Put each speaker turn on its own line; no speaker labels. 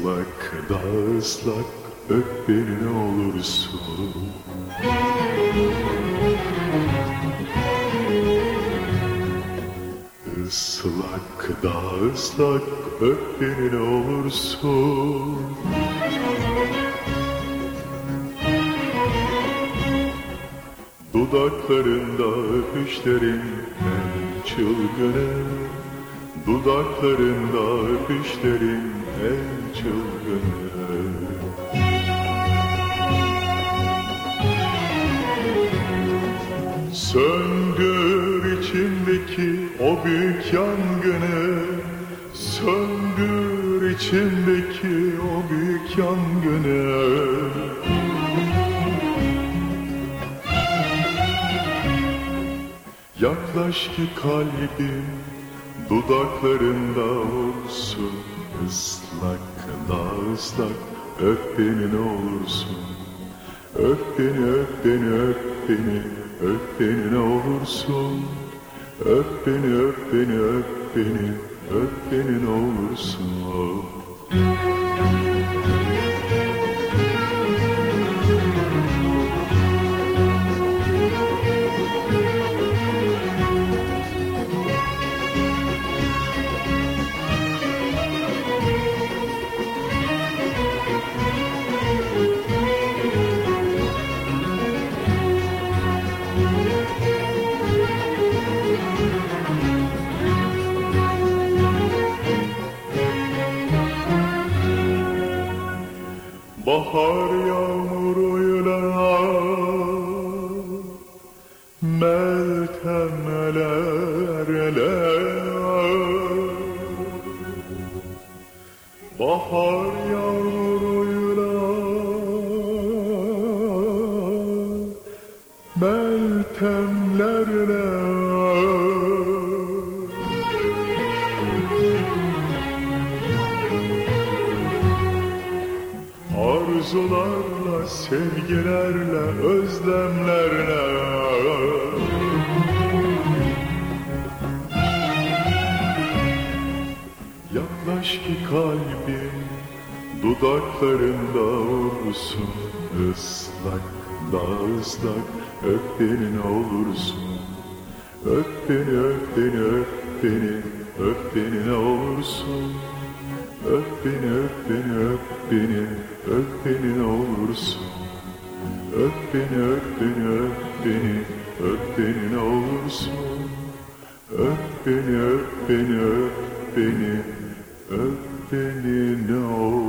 Islak da ıslak öp beni ne olursun. Islak da ıslak öp beni ne olursun. Dudaklarında öpüşlerin en çılgını, dudaklarında öpüşlerin en çılgını. Söndür içimdeki o büyük yangını, söndür içimdeki o büyük yangını. Yaklaş ki kalbim dudaklarında olsun. Islak da ıslak öp beni ne olursun. Öp beni, öp beni, öp beni, öp beni ne olursun. Öp beni, öp beni, öp beni, öp beni ne olursun. Bahar yağmuruyla meltemlerle, bahar yağmuruyla meltemlerle. Arzularla, sevgilerle, özlemlerle. Yaklaş ki kalbim dudaklarında olsun. Islak da ıslak öp beni ne olursun. Öp beni, öp beni, öp beni, öp beni ne olursun. Öp beni, öp beni, öp beni, öp beni ne olursun. Öp beni, öp beni, öp beni, öp beni ne olursun. Öp beni, öp beni, öp beni, öp beni ne olursun.